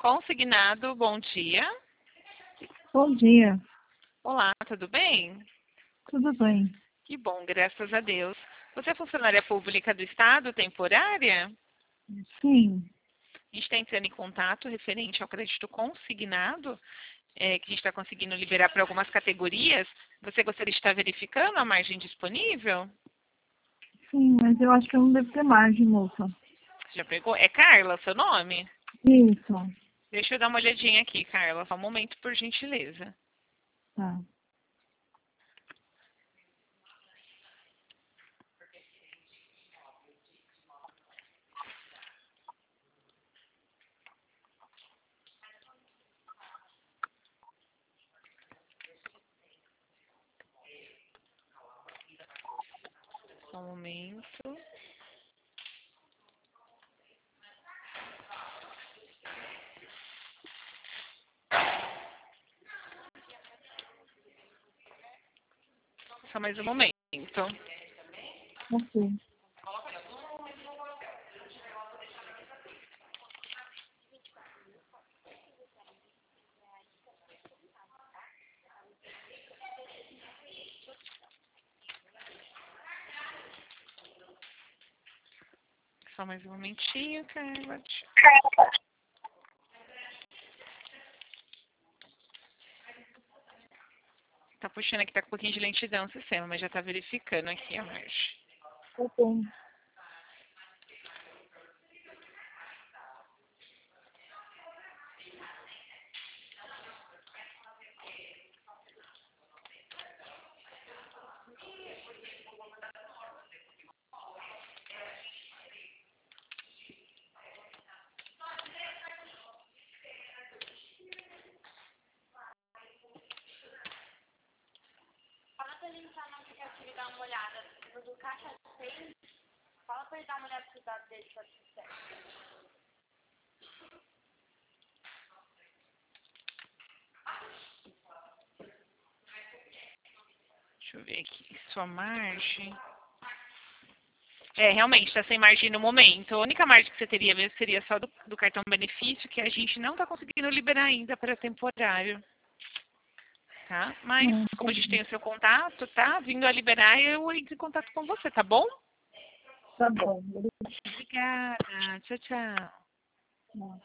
Consignado, bom dia. Bom dia, Olá, tudo bem? tudo bem? Que bom, graças a Deus. Você é funcionária pública do Estado, temporária? Sim, A gente está entrando em contato referente ao crédito consignado, que a gente está conseguindo liberar para algumas categorias. Você gostaria de estar verificando a margem disponível? sim, mas eu acho que eu não devo ter margem, moça. Já pegou? É Carla, seu nome? Isso, Deixa eu dar uma olhadinha aqui, Carla. Só um momento, por gentileza. tá. Só um momento. Só mais um momento. Ok. Só mais um momentinho, Carla. Tá puxando aqui, tá com um pouquinho de lentidão o sistema, mas já tá verificando aqui a margem. Ok. Fala pra ele entrar no aplicativo e dar uma olhada. No do Caixa Tem, fala pra ele dar uma olhada nos dados dele pra ser certo. Deixa eu ver aqui. Sua margem. Realmente, está sem margem no momento. A única margem que você teria mesmo seria só do cartão benefício, que a gente não está conseguindo liberar ainda para temporário. Tá? Mas, como a gente tem o seu contato, tá? Vindo a liberar, eu entro em contato com você, tá bom? Tá bom. Obrigada. Tchau, tchau. Obrigada.